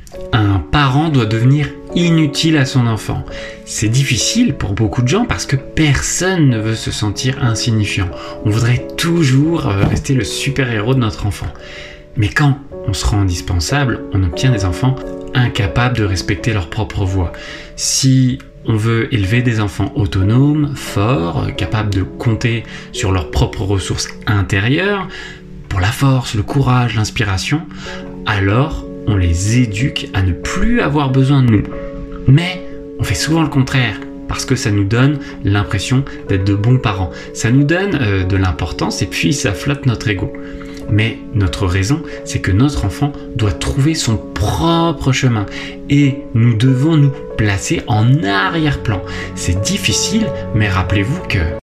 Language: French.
Un parent doit devenir inutile à son enfant. C'est difficile pour beaucoup de gens parce que personne ne veut se sentir insignifiant. On voudrait toujours rester le super-héros de notre enfant. Mais quand on se rend indispensable, on obtient des enfants incapables de respecter leur propre voix. Si on veut élever des enfants autonomes, forts, capables de compter sur leurs propres ressources intérieures, pour la force, le courage, l'inspiration, alors on les éduque à ne plus avoir besoin de nous. Mais on fait souvent le contraire, parce que ça nous donne l'impression d'être de bons parents. Ça nous donne de l'importance et puis ça flatte notre ego. Mais notre raison, c'est que notre enfant doit trouver son propre chemin et nous devons nous placer en arrière-plan. C'est difficile, mais rappelez-vous que